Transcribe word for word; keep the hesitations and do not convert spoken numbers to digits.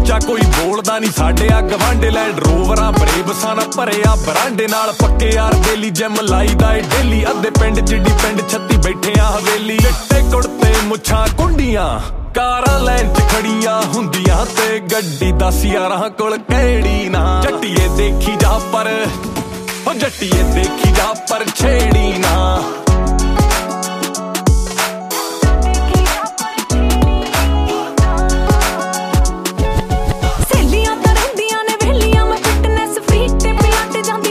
ਉੱਚਾ ਕੋਈ ਬੋਲਦਾ ਨਹੀਂ ਸਾਡੇ ਆ ਗਵਾਂਡੇ ਲੈਂਡ ਰੋਵਰਾਂ ਬੜੇ ਬਸਾਨਾ ਭਰਿਆ ਬਰਾਂਡੇ ਨਾਲ ਪੱਕੇ ਯਾਰ ਬੇਲੀ ਜਿਮ ਲਾਈਦਾ ਏ ਡੇਲੀ ਅੱਧੇ ਪਿੰਡ ਜਿੱਡੀ ਪਿੰਡ ਛੱਤੀ ਬੈਠੇ ਆ ਹਵੇਲੀ ਚਿੱਟੇ ਕੁੜਤੇ ਮੁੱਛਾਂ ਕੁੰਡੀਆਂ ਕਾਰਾਂ ਲੈਣ ਚ ਖੜੀਆਂ ਹੁੰਦੀਆਂ ਤੇ ਗੱਡੀ ਦਸ ਯਾਰਾਂ ਕੋਲ ਕਿਹੜੀ ਨਾ ਜੱਟੀਏ ਦੇਖੀ ਜਾ ਪਰ ਉਹ ਜੱਟੀਏ ਦੇਖੀ ਜਾ ਪਰ ਛੇੜੀ ਨਾ।